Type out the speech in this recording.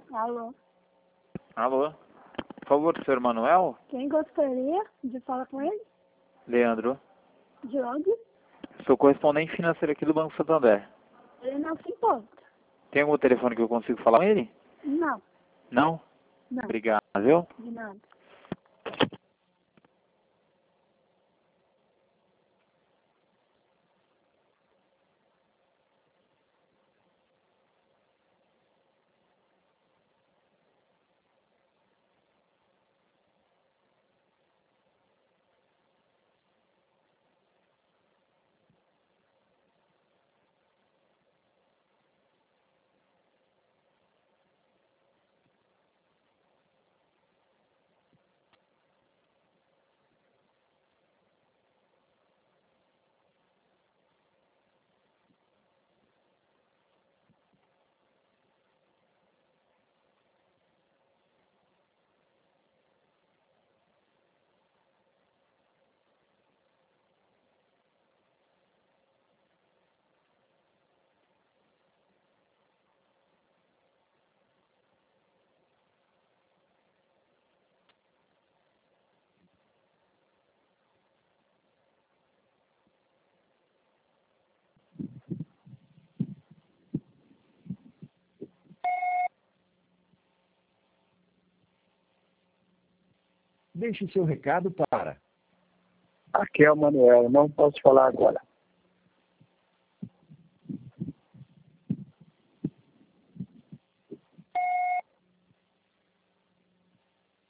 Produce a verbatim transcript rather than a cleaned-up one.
Alô? Alô? Por favor, senhor Manuel? Quem gostaria de falar com ele? Leandro. De onde? Sou correspondente financeiro aqui do Banco Santander. Ele não se importa. Tem algum telefone que eu consigo falar com ele? Não, Não? não, Obrigado, viu? de nada. Deixe seu recado para... Aqui é o Manuel, não posso falar agora.